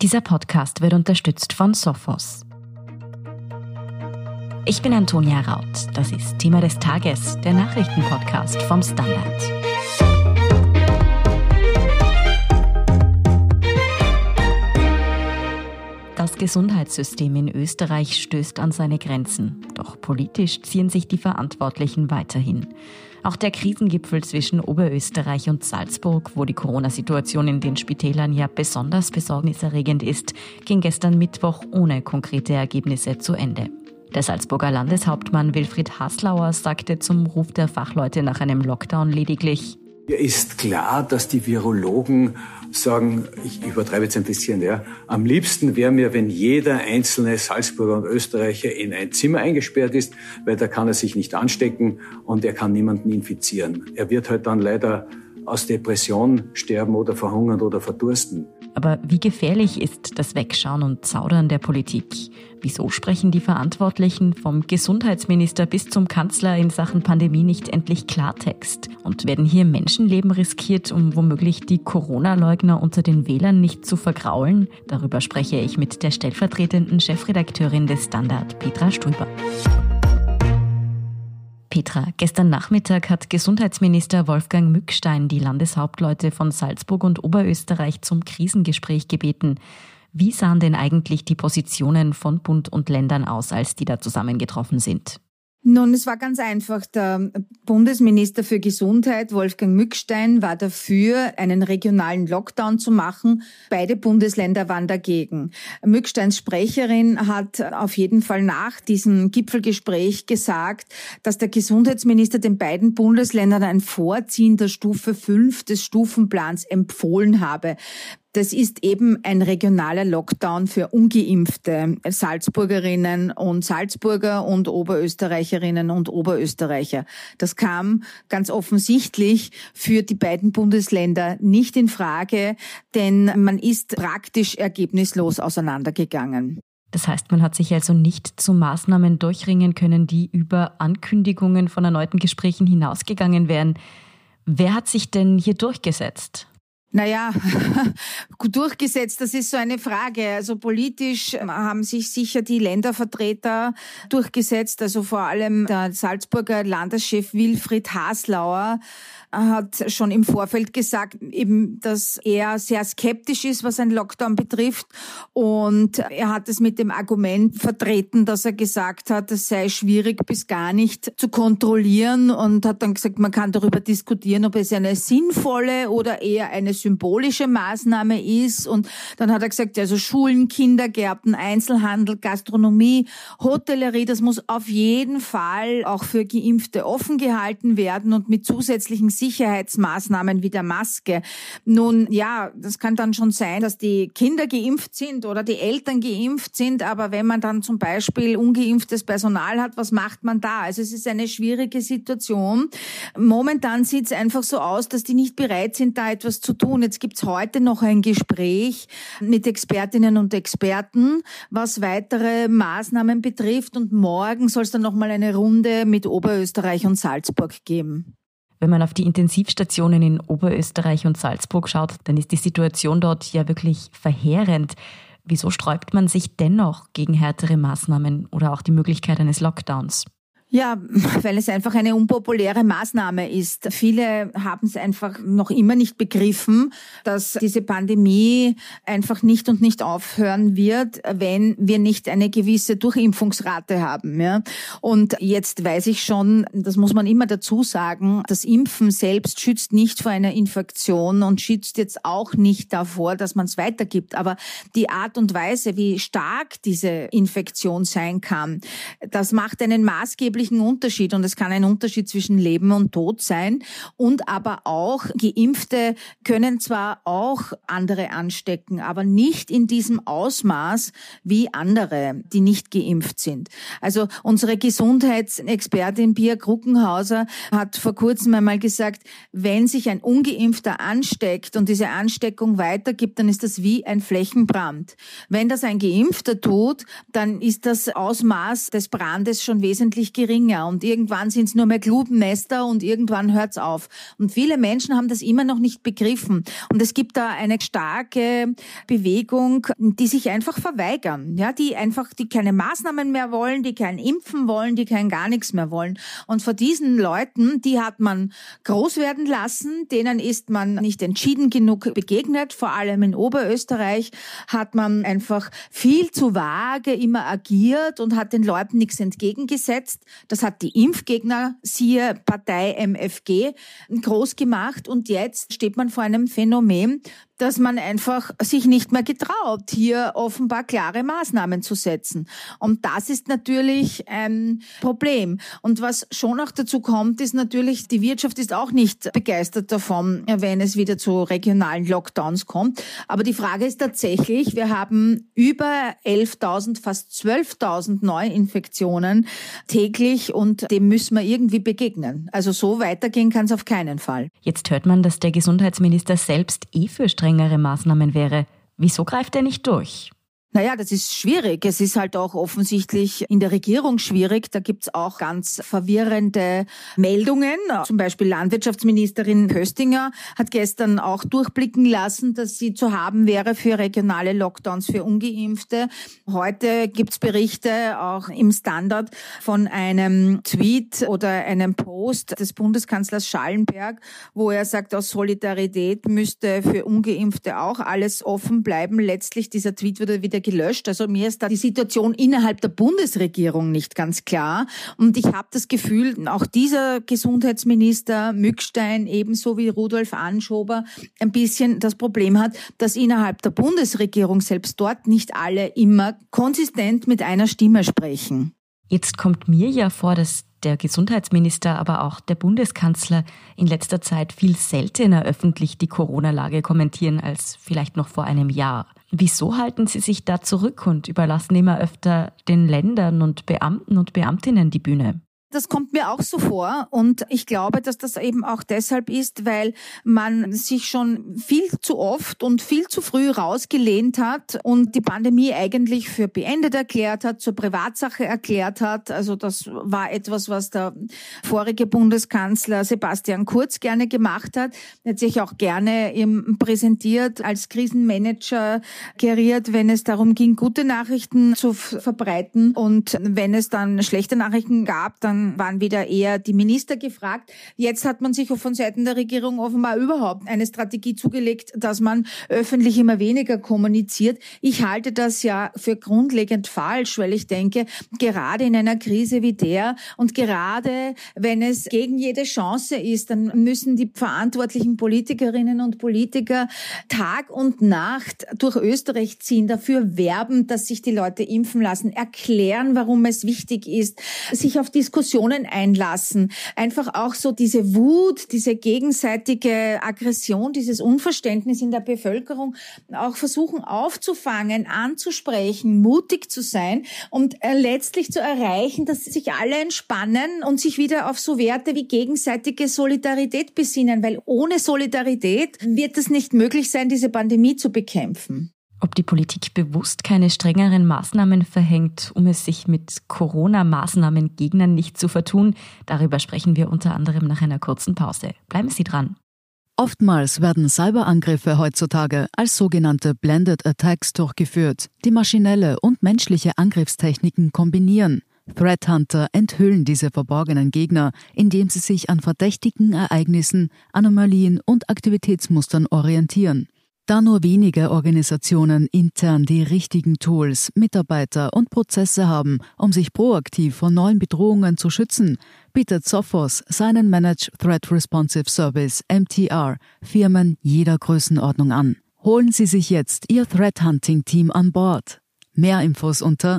Dieser Podcast wird unterstützt von Sophos. Ich bin Antonia Raut. Das ist Thema des Tages, der Nachrichtenpodcast vom Standard. Das Gesundheitssystem in Österreich stößt an seine Grenzen. Doch politisch ziehen sich die Verantwortlichen weiterhin. Auch der Krisengipfel zwischen Oberösterreich und Salzburg, wo die Corona-Situation in den Spitälern ja besonders besorgniserregend ist, ging gestern Mittwoch ohne konkrete Ergebnisse zu Ende. Der Salzburger Landeshauptmann Wilfried Haslauer sagte zum Ruf der Fachleute nach einem Lockdown lediglich: Mir ist klar, dass die Virologen sagen, ich übertreibe jetzt ein bisschen, am liebsten wäre mir, wenn jeder einzelne Salzburger und Österreicher in ein Zimmer eingesperrt ist, weil da kann er sich nicht anstecken und er kann niemanden infizieren. Er wird halt dann leider aus Depression sterben oder verhungern oder verdursten. Aber wie gefährlich ist das Wegschauen und Zaudern der Politik? Wieso sprechen die Verantwortlichen vom Gesundheitsminister bis zum Kanzler in Sachen Pandemie nicht endlich Klartext? Und werden hier Menschenleben riskiert, um womöglich die Corona-Leugner unter den Wählern nicht zu vergraulen? Darüber spreche ich mit der stellvertretenden Chefredakteurin des Standard, Petra Strüber. Petra, gestern Nachmittag hat Gesundheitsminister Wolfgang Mückstein die Landeshauptleute von Salzburg und Oberösterreich zum Krisengespräch gebeten. Wie sahen denn eigentlich die Positionen von Bund und Ländern aus, als die da zusammengetroffen sind? Nun, es war ganz einfach. Der Bundesminister für Gesundheit, Wolfgang Mückstein, war dafür, einen regionalen Lockdown zu machen. Beide Bundesländer waren dagegen. Mücksteins Sprecherin hat auf jeden Fall nach diesem Gipfelgespräch gesagt, dass der Gesundheitsminister den beiden Bundesländern ein Vorziehen der Stufe 5 des Stufenplans empfohlen habe. Das ist eben ein regionaler Lockdown für ungeimpfte Salzburgerinnen und Salzburger und Oberösterreicherinnen und Oberösterreicher. Das kam ganz offensichtlich für die beiden Bundesländer nicht in Frage, denn man ist praktisch ergebnislos auseinandergegangen. Das heißt, man hat sich also nicht zu Maßnahmen durchringen können, die über Ankündigungen von erneuten Gesprächen hinausgegangen wären. Wer hat sich denn hier durchgesetzt? Naja, durchgesetzt, das ist so eine Frage. Also politisch haben sich sicher die Ländervertreter durchgesetzt. Also vor allem der Salzburger Landeschef Wilfried Haslauer hat schon im Vorfeld gesagt, eben, dass er sehr skeptisch ist, was ein Lockdown betrifft. Und er hat es mit dem Argument vertreten, dass er gesagt hat, es sei schwierig bis gar nicht zu kontrollieren, und hat dann gesagt, man kann darüber diskutieren, ob es eine sinnvolle oder eher eine symbolische Maßnahme ist. Und dann hat er gesagt, also Schulen, Kindergärten, Einzelhandel, Gastronomie, Hotellerie, das muss auf jeden Fall auch für Geimpfte offen gehalten werden und mit zusätzlichen Sicherheitsmaßnahmen wie der Maske. Nun, ja, das kann dann schon sein, dass die Kinder geimpft sind oder die Eltern geimpft sind, aber wenn man dann zum Beispiel ungeimpftes Personal hat, was macht man da? Also es ist eine schwierige Situation. Momentan sieht es einfach so aus, dass die nicht bereit sind, da etwas zu tun. Jetzt gibt's heute noch ein Gespräch mit Expertinnen und Experten, was weitere Maßnahmen betrifft, und morgen soll es dann nochmal eine Runde mit Oberösterreich und Salzburg geben. Wenn man auf die Intensivstationen in Oberösterreich und Salzburg schaut, dann ist die Situation dort ja wirklich verheerend. Wieso sträubt man sich dennoch gegen härtere Maßnahmen oder auch die Möglichkeit eines Lockdowns? Ja, weil es einfach eine unpopuläre Maßnahme ist. Viele haben es einfach noch immer nicht begriffen, dass diese Pandemie einfach nicht aufhören wird, wenn wir nicht eine gewisse Durchimpfungsrate haben. Ja. Und jetzt weiß ich schon, das muss man immer dazu sagen, das Impfen selbst schützt nicht vor einer Infektion und schützt jetzt auch nicht davor, dass man es weitergibt. Aber die Art und Weise, wie stark diese Infektion sein kann, das macht einen maßgeblichen Unterschied, und es kann ein Unterschied zwischen Leben und Tod sein. Und aber auch Geimpfte können zwar auch andere anstecken, aber nicht in diesem Ausmaß wie andere, die nicht geimpft sind. Also unsere Gesundheitsexpertin Pia Kruckenhauser hat vor kurzem einmal gesagt, wenn sich ein Ungeimpfter ansteckt und diese Ansteckung weitergibt, dann ist das wie ein Flächenbrand. Wenn das ein Geimpfter tut, dann ist das Ausmaß des Brandes schon wesentlich geringer. geringer und irgendwann sind es nur mehr Glubennester und irgendwann hört's auf. Und viele Menschen haben das immer noch nicht begriffen. Und es gibt da eine starke Bewegung, die sich einfach verweigern, ja, die keine Maßnahmen mehr wollen, die kein Impfen wollen, die kein gar nichts mehr wollen. Und vor diesen Leuten, die hat man groß werden lassen, denen ist man nicht entschieden genug begegnet. Vor allem in Oberösterreich hat man einfach viel zu vage immer agiert und hat den Leuten nichts entgegengesetzt. Das hat die Impfgegner, siehe Partei MFG, groß gemacht. Und jetzt steht man vor einem Phänomen, dass man einfach sich nicht mehr getraut, hier offenbar klare Maßnahmen zu setzen. Und das ist natürlich ein Problem. Und was schon auch dazu kommt, ist natürlich, die Wirtschaft ist auch nicht begeistert davon, wenn es wieder zu regionalen Lockdowns kommt. Aber die Frage ist tatsächlich, wir haben über 11.000, fast 12.000 Neuinfektionen täglich und dem müssen wir irgendwie begegnen. Also so weitergehen kann es auf keinen Fall. Jetzt hört man, dass der Gesundheitsminister selbst für strengere Maßnahmen wäre. Wieso greift er nicht durch? Naja, das ist schwierig. Es ist halt auch offensichtlich in der Regierung schwierig. Da gibt's auch ganz verwirrende Meldungen. Zum Beispiel Landwirtschaftsministerin Köstinger hat gestern auch durchblicken lassen, dass sie zu haben wäre für regionale Lockdowns für Ungeimpfte. Heute gibt's Berichte auch im Standard von einem Tweet oder einem Post des Bundeskanzlers Schallenberg, wo er sagt, aus Solidarität müsste für Ungeimpfte auch alles offen bleiben. Letztlich dieser Tweet wurde wieder gelöscht. Also mir ist da die Situation innerhalb der Bundesregierung nicht ganz klar. Und ich habe das Gefühl, auch dieser Gesundheitsminister Mückstein, ebenso wie Rudolf Anschober, ein bisschen das Problem hat, dass innerhalb der Bundesregierung selbst dort nicht alle immer konsistent mit einer Stimme sprechen. Jetzt kommt mir ja vor, dass der Gesundheitsminister, aber auch der Bundeskanzler in letzter Zeit viel seltener öffentlich die Corona-Lage kommentieren als vielleicht noch vor einem Jahr. Wieso halten Sie sich da zurück und überlassen immer öfter den Ländern und Beamten und Beamtinnen die Bühne? Das kommt mir auch so vor und ich glaube, dass das eben auch deshalb ist, weil man sich schon viel zu oft und viel zu früh rausgelehnt hat und die Pandemie eigentlich für beendet erklärt hat, zur Privatsache erklärt hat. Also das war etwas, was der vorige Bundeskanzler Sebastian Kurz gerne gemacht hat. Er hat sich auch gerne präsentiert, als Krisenmanager geriert, wenn es darum ging, gute Nachrichten zu verbreiten. Und wenn es dann schlechte Nachrichten gab, dann waren wieder eher die Minister gefragt. Jetzt hat man sich von Seiten der Regierung offenbar überhaupt eine Strategie zugelegt, dass man öffentlich immer weniger kommuniziert. Ich halte das ja für grundlegend falsch, weil ich denke, gerade in einer Krise wie der und gerade wenn es gegen jede Chance ist, dann müssen die verantwortlichen Politikerinnen und Politiker Tag und Nacht durch Österreich ziehen, dafür werben, dass sich die Leute impfen lassen, erklären, warum es wichtig ist, sich auf Diskussionen einlassen, einfach auch so diese Wut, diese gegenseitige Aggression, dieses Unverständnis in der Bevölkerung auch versuchen aufzufangen, anzusprechen, mutig zu sein und letztlich zu erreichen, dass sich alle entspannen und sich wieder auf so Werte wie gegenseitige Solidarität besinnen, weil ohne Solidarität wird es nicht möglich sein, diese Pandemie zu bekämpfen. Ob die Politik bewusst keine strengeren Maßnahmen verhängt, um es sich mit Corona-Maßnahmengegnern nicht zu vertun, darüber sprechen wir unter anderem nach einer kurzen Pause. Bleiben Sie dran. Oftmals werden Cyberangriffe heutzutage als sogenannte Blended Attacks durchgeführt, die maschinelle und menschliche Angriffstechniken kombinieren. Threat Hunter enthüllen diese verborgenen Gegner, indem sie sich an verdächtigen Ereignissen, Anomalien und Aktivitätsmustern orientieren. Da nur wenige Organisationen intern die richtigen Tools, Mitarbeiter und Prozesse haben, um sich proaktiv vor neuen Bedrohungen zu schützen, bietet Sophos seinen Managed Threat Responsive Service MTR Firmen jeder Größenordnung an. Holen Sie sich jetzt Ihr Threat Hunting Team an Bord. Mehr Infos unter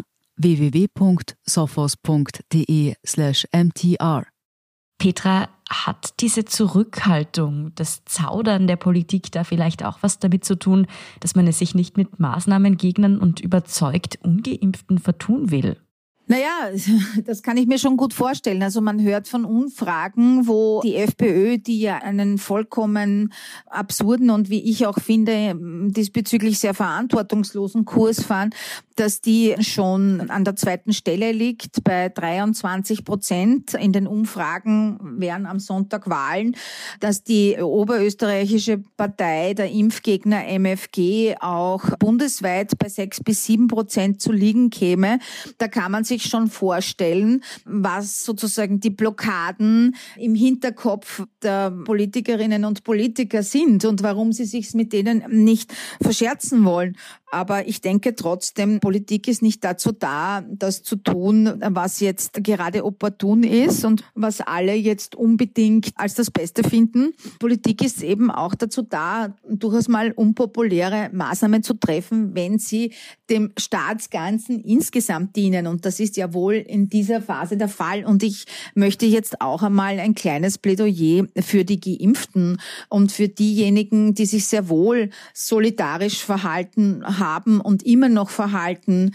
www.sophos.de/mtr. Petra, hat diese Zurückhaltung, das Zaudern der Politik da vielleicht auch was damit zu tun, dass man es sich nicht mit Maßnahmengegnern und überzeugt Ungeimpften vertun will? Naja, das kann ich mir schon gut vorstellen. Also man hört von Umfragen, wo die FPÖ, die ja einen vollkommen absurden und wie ich auch finde, diesbezüglich sehr verantwortungslosen Kurs fahren, dass die schon an der zweiten Stelle liegt bei 23%. In den Umfragen wären am Sonntag Wahlen, dass die oberösterreichische Partei der Impfgegner MFG auch bundesweit bei 6-7% zu liegen käme. Da kann man sich schon vorstellen, was sozusagen die Blockaden im Hinterkopf der Politikerinnen und Politiker sind und warum sie sich mit denen nicht verscherzen wollen. Aber ich denke trotzdem, Politik ist nicht dazu da, das zu tun, was jetzt gerade opportun ist und was alle jetzt unbedingt als das Beste finden. Politik ist eben auch dazu da, durchaus mal unpopuläre Maßnahmen zu treffen, wenn sie dem Staatsganzen insgesamt dienen. Und das ist ja wohl in dieser Phase der Fall. Und ich möchte jetzt auch einmal ein kleines Plädoyer für die Geimpften und für diejenigen, die sich sehr wohl solidarisch verhalten haben und immer noch halten.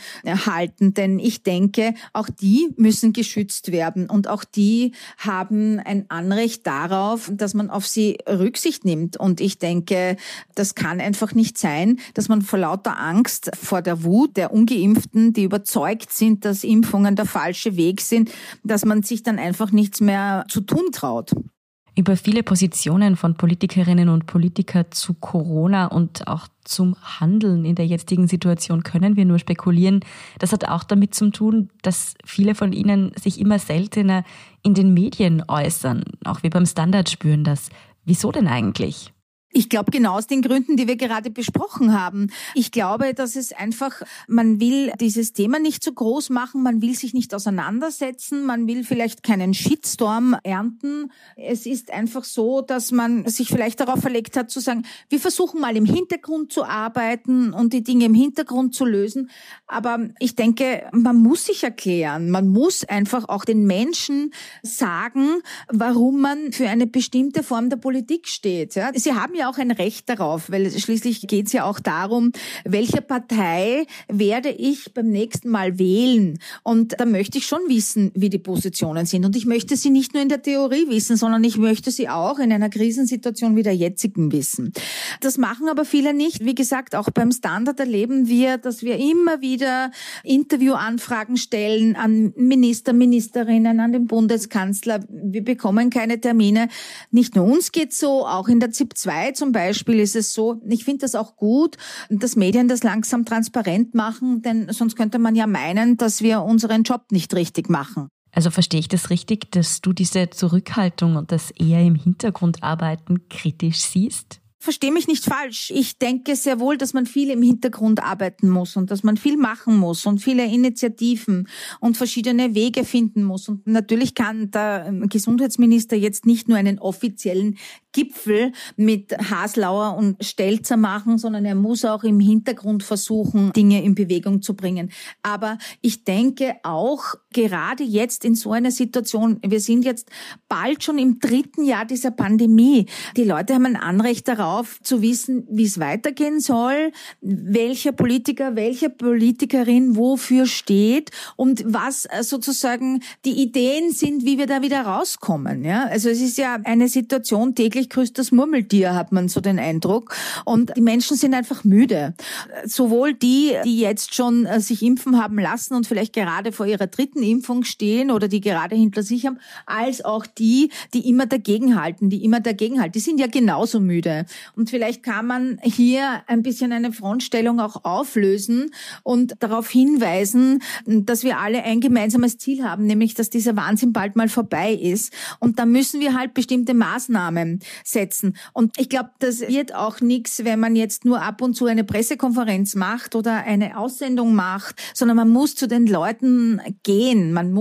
Denn ich denke, auch die müssen geschützt werden und auch die haben ein Anrecht darauf, dass man auf sie Rücksicht nimmt. Und ich denke, das kann einfach nicht sein, dass man vor lauter Angst vor der Wut der Ungeimpften, die überzeugt sind, dass Impfungen der falsche Weg sind, dass man sich dann einfach nichts mehr zu tun traut. Über viele Positionen von Politikerinnen und Politikern zu Corona und auch zum Handeln in der jetzigen Situation können wir nur spekulieren. Das hat auch damit zu tun, dass viele von ihnen sich immer seltener in den Medien äußern. Auch wir beim Standard spüren das. Wieso denn eigentlich? Ich glaube, genau aus den Gründen, die wir gerade besprochen haben. Ich glaube, dass es einfach, man will dieses Thema nicht so groß machen, man will sich nicht auseinandersetzen, man will vielleicht keinen Shitstorm ernten. Es ist einfach so, dass man sich vielleicht darauf verlegt hat zu sagen, wir versuchen mal im Hintergrund zu arbeiten und die Dinge im Hintergrund zu lösen. Aber ich denke, man muss sich erklären, man muss einfach auch den Menschen sagen, warum man für eine bestimmte Form der Politik steht. Ja? Sie haben ja auch ein Recht darauf, weil schließlich geht es ja auch darum, welche Partei werde ich beim nächsten Mal wählen. Und da möchte ich schon wissen, wie die Positionen sind. Und ich möchte sie nicht nur in der Theorie wissen, sondern ich möchte sie auch in einer Krisensituation wie der jetzigen wissen. Das machen aber viele nicht. Wie gesagt, auch beim Standard erleben wir, dass wir immer wieder Interviewanfragen stellen an Minister, Ministerinnen, an den Bundeskanzler. Wir bekommen keine Termine. Nicht nur uns geht's so, auch in der ZIP 2 zum Beispiel ist es so, ich finde das auch gut, dass Medien das langsam transparent machen, denn sonst könnte man ja meinen, dass wir unseren Job nicht richtig machen. Also verstehe ich das richtig, dass du diese Zurückhaltung und das eher im Hintergrund arbeiten kritisch siehst? Versteh mich nicht falsch. Ich denke sehr wohl, dass man viel im Hintergrund arbeiten muss und dass man viel machen muss und viele Initiativen und verschiedene Wege finden muss. Und natürlich kann der Gesundheitsminister jetzt nicht nur einen offiziellen Gipfel mit Haslauer und Stelzer machen, sondern er muss auch im Hintergrund versuchen, Dinge in Bewegung zu bringen. Aber ich denke auch, gerade jetzt in so einer Situation, wir sind jetzt bald schon im 3. Jahr dieser Pandemie. Die Leute haben ein Anrecht darauf, zu wissen, wie es weitergehen soll, welcher Politiker, welche Politikerin wofür steht und was sozusagen die Ideen sind, wie wir da wieder rauskommen. Ja? Also es ist ja eine Situation, täglich grüßt das Murmeltier, hat man so den Eindruck. Und die Menschen sind einfach müde. Sowohl die jetzt schon sich impfen haben lassen und vielleicht gerade vor ihrer 3. Impfung stehen oder die gerade hinter sich haben, als auch die immer dagegenhalten, Die sind ja genauso müde. Und vielleicht kann man hier ein bisschen eine Frontstellung auch auflösen und darauf hinweisen, dass wir alle ein gemeinsames Ziel haben, nämlich, dass dieser Wahnsinn bald mal vorbei ist. Und da müssen wir halt bestimmte Maßnahmen setzen. Und ich glaube, das wird auch nichts, wenn man jetzt nur ab und zu eine Pressekonferenz macht oder eine Aussendung macht, sondern man muss zu den Leuten gehen. Man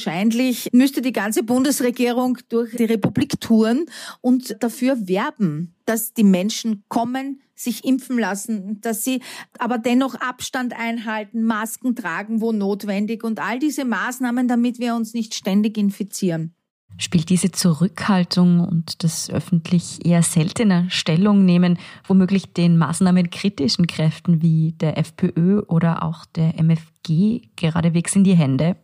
müsste die ganze Bundesregierung durch die Republik touren und dafür werben, dass die Menschen kommen, sich impfen lassen, dass sie aber dennoch Abstand einhalten, Masken tragen, wo notwendig und all diese Maßnahmen, damit wir uns nicht ständig infizieren. Spielt diese Zurückhaltung und das öffentlich eher seltener Stellung nehmen womöglich den maßnahmenkritischen Kräften wie der FPÖ oder auch der MFG geradewegs in die Hände?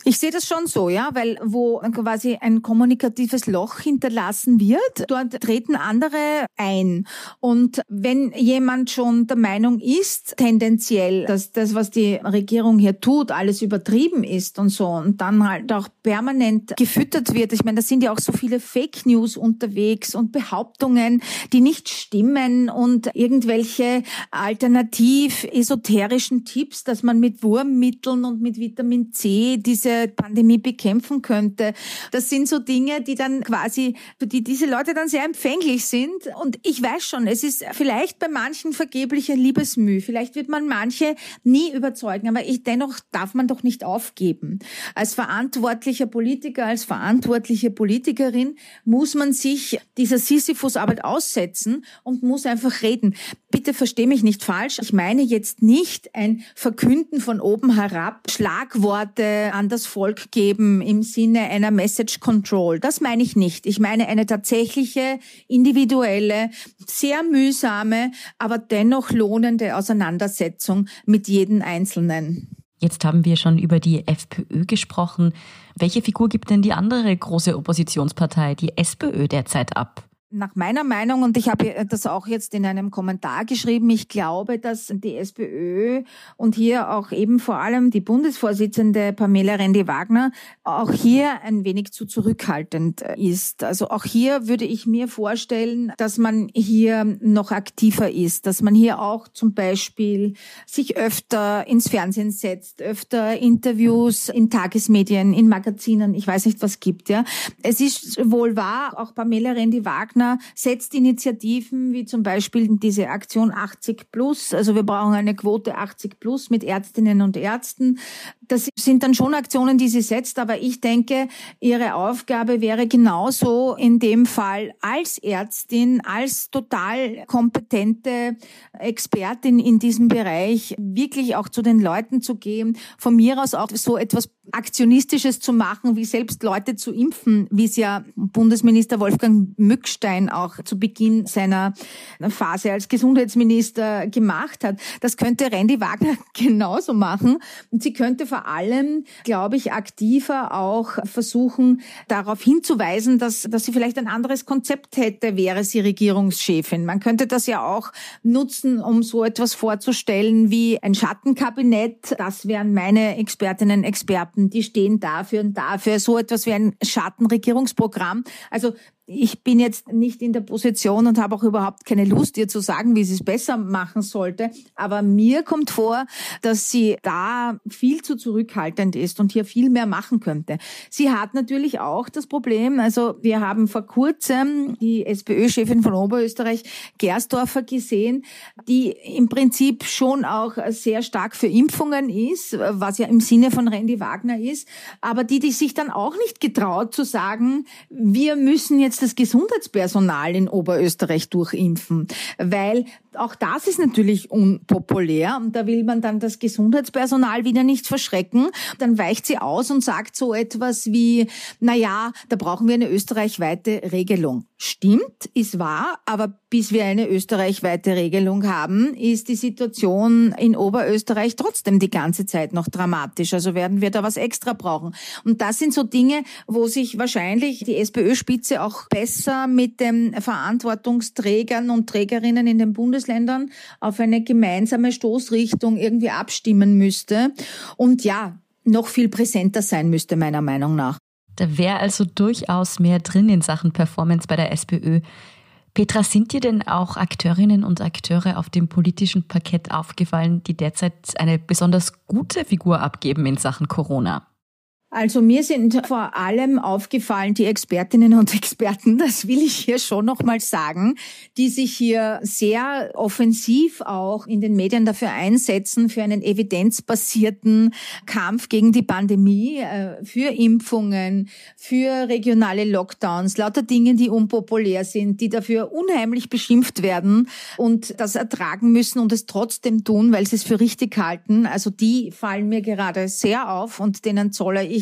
Ich sehe das schon so, ja, weil wo quasi ein kommunikatives Loch hinterlassen wird, dort treten andere ein. Und wenn jemand schon der Meinung ist, tendenziell, dass das, was die Regierung hier tut, alles übertrieben ist und so, und dann halt auch permanent gefüttert wird. Ich meine, da sind ja auch so viele Fake News unterwegs und Behauptungen, die nicht stimmen und irgendwelche alternativ esoterischen Tipps, dass man mit Wurmmitteln und mit Vitamin C diese Pandemie bekämpfen könnte. Das sind so Dinge, die dann quasi, für die diese Leute dann sehr empfänglich sind. Und ich weiß schon, es ist vielleicht bei manchen vergebliche Liebesmüh. Vielleicht wird man manche nie überzeugen, aber dennoch darf man doch nicht aufgeben. Als verantwortlicher Politiker, als verantwortliche Politikerin muss man sich dieser Sisyphus-Arbeit aussetzen und muss einfach reden. Bitte versteh mich nicht falsch. Ich meine jetzt nicht ein Verkünden von oben herab, Schlagworte an das Volk geben im Sinne einer Message Control. Das meine ich nicht. Ich meine eine tatsächliche, individuelle, sehr mühsame, aber dennoch lohnende Auseinandersetzung mit jedem Einzelnen. Jetzt haben wir schon über die FPÖ gesprochen. Welche Figur gibt denn die andere große Oppositionspartei, die SPÖ, derzeit ab? Nach meiner Meinung, und ich habe das auch jetzt in einem Kommentar geschrieben, ich glaube, dass die SPÖ und hier auch eben vor allem die Bundesvorsitzende Pamela Rendi-Wagner auch hier ein wenig zu zurückhaltend ist. Also auch hier würde ich mir vorstellen, dass man hier noch aktiver ist, dass man hier auch zum Beispiel sich öfter ins Fernsehen setzt, öfter Interviews in Tagesmedien, in Magazinen, ich weiß nicht was gibt, ja. Es ist wohl wahr, auch Pamela Rendi-Wagner setzt Initiativen wie zum Beispiel diese Aktion 80+. Also wir brauchen eine Quote 80+ mit Ärztinnen und Ärzten. Das sind dann schon Aktionen, die sie setzt, aber ich denke, ihre Aufgabe wäre genauso in dem Fall als Ärztin, als total kompetente Expertin in diesem Bereich, wirklich auch zu den Leuten zu gehen, von mir aus auch so etwas Aktionistisches zu machen, wie selbst Leute zu impfen, wie es ja Bundesminister Wolfgang Mückstein auch zu Beginn seiner Phase als Gesundheitsminister gemacht hat. Das könnte Rendi-Wagner genauso machen. Und sie könnte vor allem, glaube ich, aktiver auch versuchen, darauf hinzuweisen, dass sie vielleicht ein anderes Konzept hätte, wäre sie Regierungschefin. Man könnte das ja auch nutzen, um so etwas vorzustellen wie ein Schattenkabinett. Das wären meine Expertinnen, Experten, die stehen dafür und dafür. So etwas wie ein Schattenregierungsprogramm. Also ich bin jetzt nicht in der Position und habe auch überhaupt keine Lust, ihr zu sagen, wie sie es besser machen sollte. Aber mir kommt vor, dass sie da viel zu zurückhaltend ist und hier viel mehr machen könnte. Sie hat natürlich auch das Problem, also wir haben vor kurzem die SPÖ-Chefin von Oberösterreich, Gersdorfer, gesehen, die im Prinzip schon auch sehr stark für Impfungen ist, was ja im Sinne von Rendi-Wagner ist, aber die sich dann auch nicht getraut zu sagen, wir müssen jetzt das Gesundheitspersonal in Oberösterreich durchimpfen, weil auch das ist natürlich unpopulär und da will man dann das Gesundheitspersonal wieder nicht verschrecken. Dann weicht sie aus und sagt so etwas wie, da brauchen wir eine österreichweite Regelung. Stimmt, ist wahr, aber bis wir eine österreichweite Regelung haben, ist die Situation in Oberösterreich trotzdem die ganze Zeit noch dramatisch. Also werden wir da was extra brauchen. Und das sind so Dinge, wo sich wahrscheinlich die SPÖ-Spitze auch besser mit den Verantwortungsträgern und Trägerinnen in den Bundesländern auf eine gemeinsame Stoßrichtung irgendwie abstimmen müsste und noch viel präsenter sein müsste, meiner Meinung nach. Da wäre also durchaus mehr drin in Sachen Performance bei der SPÖ. Petra, sind dir denn auch Akteurinnen und Akteure auf dem politischen Parkett aufgefallen, die derzeit eine besonders gute Figur abgeben in Sachen Corona? Also mir sind vor allem aufgefallen die Expertinnen und Experten, das will ich hier schon nochmal sagen, die sich hier sehr offensiv auch in den Medien dafür einsetzen, für einen evidenzbasierten Kampf gegen die Pandemie, für Impfungen, für regionale Lockdowns, lauter Dinge, die unpopulär sind, die dafür unheimlich beschimpft werden und das ertragen müssen und es trotzdem tun, weil sie es für richtig halten. Also die fallen mir gerade sehr auf und denen zolle ich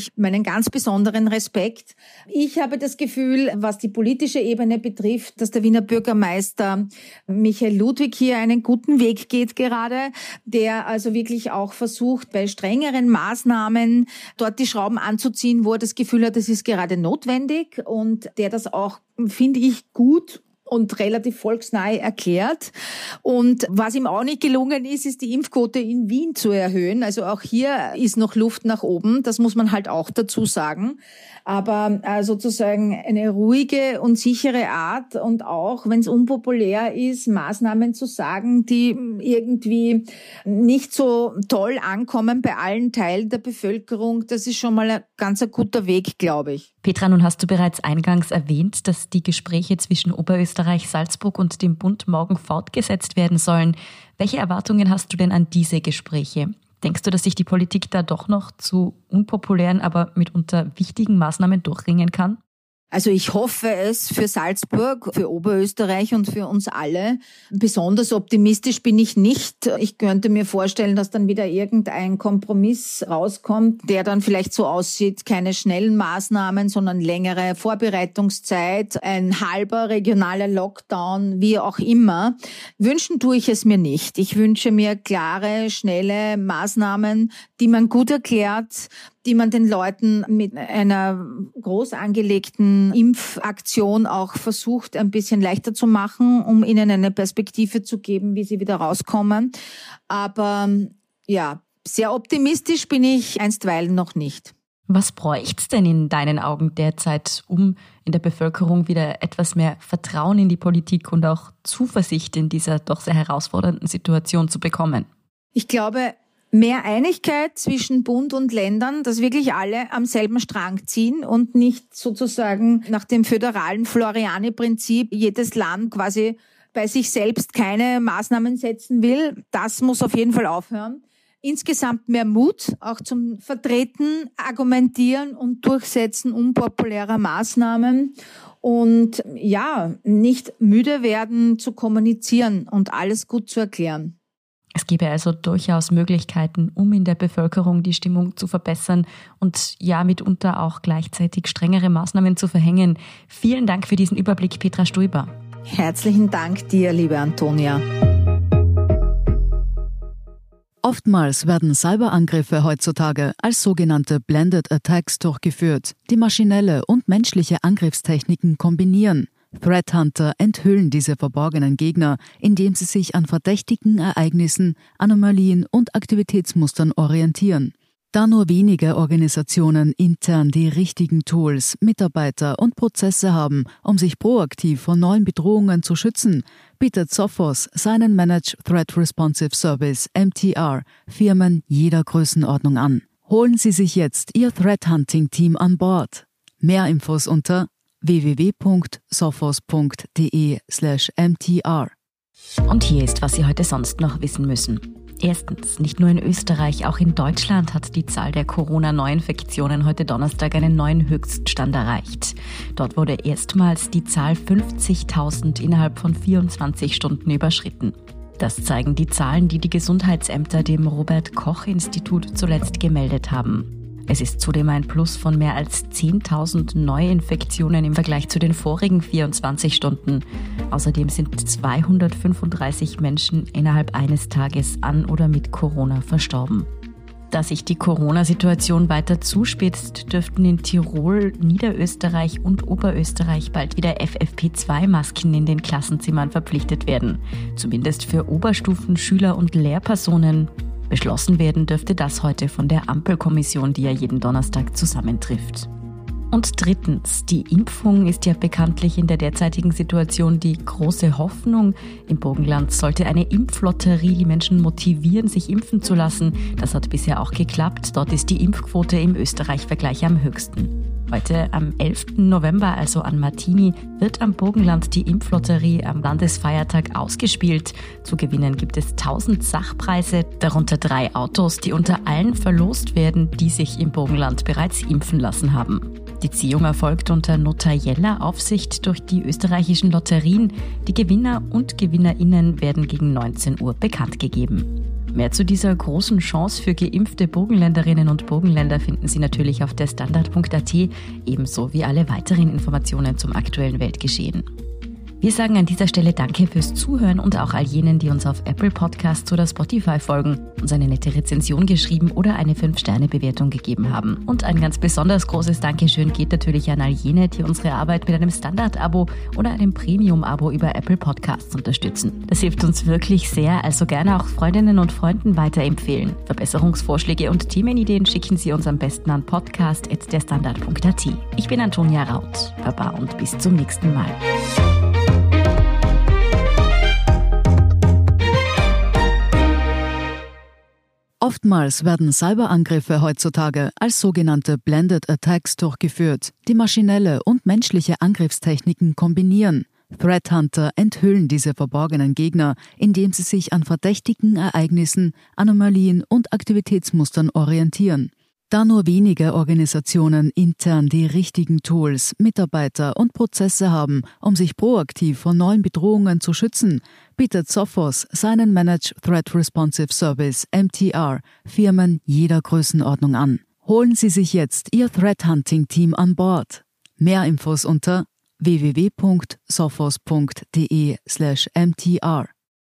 wirklich meinen ganz besonderen Respekt. Ich habe das Gefühl, was die politische Ebene betrifft, dass der Wiener Bürgermeister Michael Ludwig hier einen guten Weg geht gerade, der also wirklich auch versucht, bei strengeren Maßnahmen dort die Schrauben anzuziehen, wo er das Gefühl hat, das ist gerade notwendig und der das auch, finde ich, gut und relativ volksnahe erklärt. Und was ihm auch nicht gelungen ist, ist die Impfquote in Wien zu erhöhen. Also auch hier ist noch Luft nach oben, das muss man halt auch dazu sagen. Aber sozusagen eine ruhige und sichere Art und auch, wenn es unpopulär ist, Maßnahmen zu sagen, die irgendwie nicht so toll ankommen bei allen Teilen der Bevölkerung, das ist schon mal ein ganz guter Weg, glaube ich. Petra, nun hast du bereits eingangs erwähnt, dass die Gespräche zwischen Oberösterreich, Salzburg und dem Bund morgen fortgesetzt werden sollen. Welche Erwartungen hast du denn an diese Gespräche? Denkst du, dass sich die Politik da doch noch zu unpopulären, aber mitunter wichtigen Maßnahmen durchringen kann? Also ich hoffe es für Salzburg, für Oberösterreich und für uns alle. Besonders optimistisch bin ich nicht. Ich könnte mir vorstellen, dass dann wieder irgendein Kompromiss rauskommt, der dann vielleicht so aussieht, keine schnellen Maßnahmen, sondern längere Vorbereitungszeit, ein halber regionaler Lockdown, wie auch immer. Wünschen tue ich es mir nicht. Ich wünsche mir klare, schnelle Maßnahmen, die man gut erklärt, die man den Leuten mit einer groß angelegten Impfaktion auch versucht, ein bisschen leichter zu machen, um ihnen eine Perspektive zu geben, wie sie wieder rauskommen. Aber ja, sehr optimistisch bin ich einstweilen noch nicht. Was bräucht's denn in deinen Augen derzeit, um in der Bevölkerung wieder etwas mehr Vertrauen in die Politik und auch Zuversicht in dieser doch sehr herausfordernden Situation zu bekommen? Ich glaube, mehr Einigkeit zwischen Bund und Ländern, dass wirklich alle am selben Strang ziehen und nicht sozusagen nach dem föderalen Floriani-Prinzip jedes Land quasi bei sich selbst keine Maßnahmen setzen will. Das muss auf jeden Fall aufhören. Insgesamt mehr Mut, auch zum Vertreten, Argumentieren und Durchsetzen unpopulärer Maßnahmen und ja, nicht müde werden zu kommunizieren und alles gut zu erklären. Es gäbe also durchaus Möglichkeiten, um in der Bevölkerung die Stimmung zu verbessern und ja mitunter auch gleichzeitig strengere Maßnahmen zu verhängen. Vielen Dank für diesen Überblick, Petra Stoiber. Herzlichen Dank dir, liebe Antonia. Oftmals werden Cyberangriffe heutzutage als sogenannte Blended Attacks durchgeführt, die maschinelle und menschliche Angriffstechniken kombinieren. Threat Hunter enthüllen diese verborgenen Gegner, indem sie sich an verdächtigen Ereignissen, Anomalien und Aktivitätsmustern orientieren. Da nur wenige Organisationen intern die richtigen Tools, Mitarbeiter und Prozesse haben, um sich proaktiv vor neuen Bedrohungen zu schützen, bietet Sophos seinen Managed Threat Responsive Service MTR Firmen jeder Größenordnung an. Holen Sie sich jetzt Ihr Threat Hunting Team an Bord. Mehr Infos unter www.sophos.de/mtr. Und hier ist, was Sie heute sonst noch wissen müssen. Erstens, nicht nur in Österreich, auch in Deutschland hat die Zahl der Corona-Neuinfektionen heute Donnerstag einen neuen Höchststand erreicht. Dort wurde erstmals die Zahl 50.000 innerhalb von 24 Stunden überschritten. Das zeigen die Zahlen, die die Gesundheitsämter dem Robert-Koch-Institut zuletzt gemeldet haben. Es ist zudem ein Plus von mehr als 10.000 Neuinfektionen im Vergleich zu den vorigen 24 Stunden. Außerdem sind 235 Menschen innerhalb eines Tages an oder mit Corona verstorben. Da sich die Corona-Situation weiter zuspitzt, dürften in Tirol, Niederösterreich und Oberösterreich bald wieder FFP2-Masken in den Klassenzimmern verpflichtet werden. Zumindest für Oberstufenschüler und Lehrpersonen. Beschlossen werden dürfte das heute von der Ampelkommission, die ja jeden Donnerstag zusammentrifft. Und drittens, die Impfung ist ja bekanntlich in der derzeitigen Situation die große Hoffnung. Im Burgenland sollte eine Impflotterie die Menschen motivieren, sich impfen zu lassen. Das hat bisher auch geklappt. Dort ist die Impfquote im Österreich-Vergleich am höchsten. Heute, am 11. November, also an Martini, wird am Burgenland die Impflotterie am Landesfeiertag ausgespielt. Zu gewinnen gibt es 1000 Sachpreise, darunter 3 Autos, die unter allen verlost werden, die sich im Burgenland bereits impfen lassen haben. Die Ziehung erfolgt unter notarieller Aufsicht durch die österreichischen Lotterien. Die Gewinner und GewinnerInnen werden gegen 19 Uhr bekannt gegeben. Mehr zu dieser großen Chance für geimpfte Burgenländerinnen und Burgenländer finden Sie natürlich auf derstandard.at, ebenso wie alle weiteren Informationen zum aktuellen Weltgeschehen. Wir sagen an dieser Stelle Danke fürs Zuhören und auch all jenen, die uns auf Apple Podcasts oder Spotify folgen, uns eine nette Rezension geschrieben oder eine 5-Sterne-Bewertung gegeben haben. Und ein ganz besonders großes Dankeschön geht natürlich an all jene, die unsere Arbeit mit einem Standard-Abo oder einem Premium-Abo über Apple Podcasts unterstützen. Das hilft uns wirklich sehr, also gerne auch Freundinnen und Freunden weiterempfehlen. Verbesserungsvorschläge und Themenideen schicken Sie uns am besten an podcast@derstandard.at. Ich bin Antonia Raut. Baba und bis zum nächsten Mal. Oftmals werden Cyberangriffe heutzutage als sogenannte Blended Attacks durchgeführt, die maschinelle und menschliche Angriffstechniken kombinieren. Threat Hunter enthüllen diese verborgenen Gegner, indem sie sich an verdächtigen Ereignissen, Anomalien und Aktivitätsmustern orientieren. Da nur wenige Organisationen intern die richtigen Tools, Mitarbeiter und Prozesse haben, um sich proaktiv vor neuen Bedrohungen zu schützen, bietet Sophos seinen Managed Threat Responsive Service MTR Firmen jeder Größenordnung an. Holen Sie sich jetzt Ihr Threat Hunting Team an Bord. Mehr Infos unter www.sophos.de/mtr.